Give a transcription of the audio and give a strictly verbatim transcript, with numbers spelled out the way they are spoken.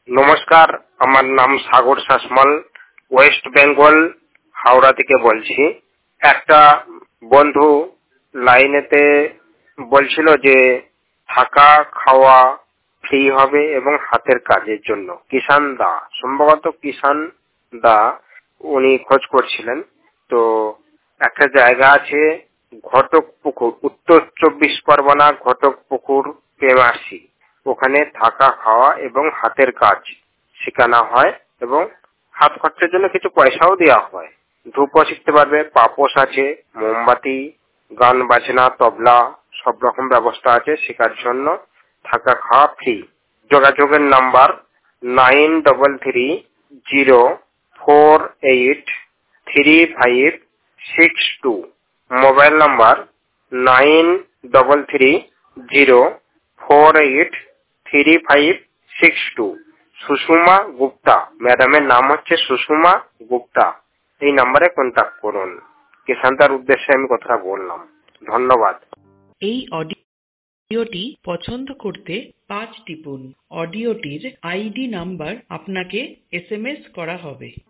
নমস্কার, আমার নাম সাগর শাসমল, ওয়েস্ট বেঙ্গল হাওড়া থেকে বলছি। একটা বন্ধু লাইনেতে বলছিল যে থাকা খাওয়া ফ্রি হবে এবং হাতের কাজের জন্য। কিষান দা, সম্ভবত কিষান দা উনি খোঁজ করছিলেন। তো একটা জায়গা আছে ঘটক পুকুর, উত্তর চব্বিশ পরগনা ঘটক পুকুর প্রেমাসি। ওখানে থাকা খাওয়া এবং হাতের কাজ শেখানো হয় এবং হাত খরচার জন্য কিছু পয়সাও দেওয়া হয়। ধূপও শিখতে পারবে, পাপোশ আছে, মোমবাতি, গান বাজনা, তবলা সব রকম ব্যবস্থা আছে শেখার জন্য। থাকা খাওয়া ফ্রি। যোগাযোগের number nine double three zero four eight three five six two. Mobile number nine double three zero four eight three five six two. Sushma Gupta, ম্যাডামের নাম হচ্ছে সুষমা গুপ্তা। এই নাম্বারে কন্ট্যাক্ট করুন। কিষানদার উদ্দেশ্যে আমি কথা বললাম। ধন্যবাদ। এই অডিওটি পছন্দ করতে পাঁচ টিপুন। অডিওটির আইডি নাম্বার আপনাকে এস এম এস করা হবে।